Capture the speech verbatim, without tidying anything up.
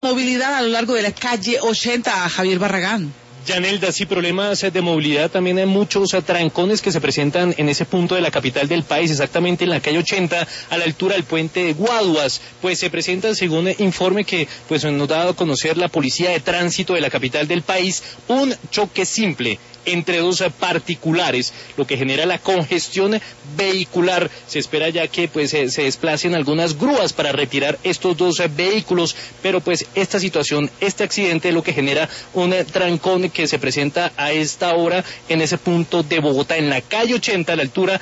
Movilidad a lo largo de la calle ochenta, Javier Barragán. Yanelda, sí, problemas de movilidad, también hay muchos trancones que se presentan en ese punto de la capital del país, exactamente en la calle ochenta, a la altura del puente de Guaduas, pues se presentan, según informe que pues nos ha dado a conocer la Policía de Tránsito de la capital del país, un choque simple entre dos particulares, lo que genera la congestión vehicular. Se espera ya que pues se, se desplacen algunas grúas para retirar estos dos vehículos, pero pues esta situación, este accidente es lo que genera un trancón que se presenta a esta hora en ese punto de Bogotá, en la calle ochenta, a la altura